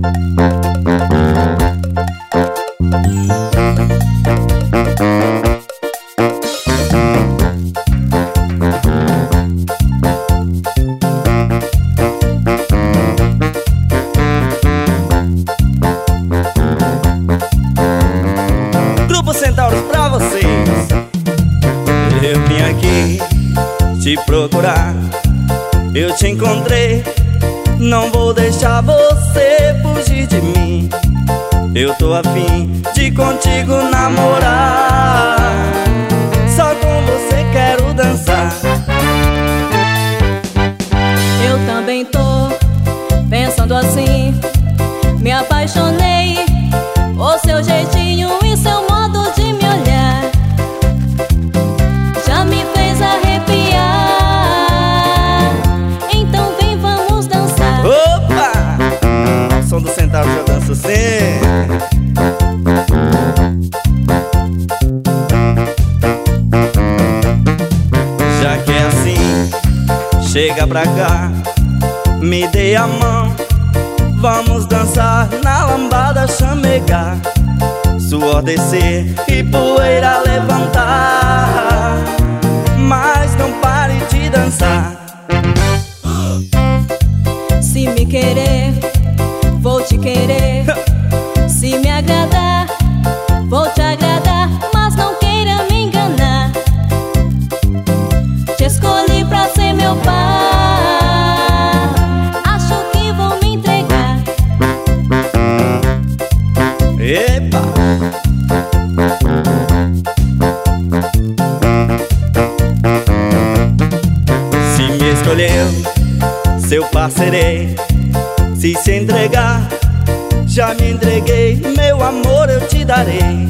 Grupo Centauros pra vocês. Eu vim aqui te procurar, eu te encontrei, não vou deixar você fugir de mim. Eu tô afim de contigo namorar, só com você quero dançar. Eu também tô pensando assim, me apaixonei por seu jeitinho e seu modo de me olhar. Já me fez arrepiar, então vem, vamos dançar. Opa! Ao som do Centauro eu danço sempre. Já que é assim, chega pra cá, me dê a mão, vamos dançar na lambada chamegar. Suor descer e poeira levantar, mas não pare de dançar. Se me querer, vou te querer. Se me agradar, vou te agradar, mas não queira me enganar. Te escolhi pra ser meu par, acho que vou me entregar. Epa! Se me escolheu, seu parceirei. Se entregar, já me entreguei, meu amor eu te darei.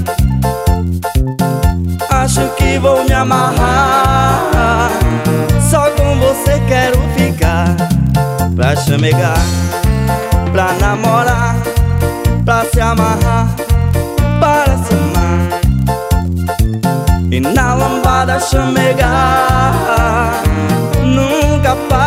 Acho que vou me amarrar, só com você quero ficar. Pra chamegar, pra namorar, pra se amarrar, para se amar. E na lambada chamegar, nunca para.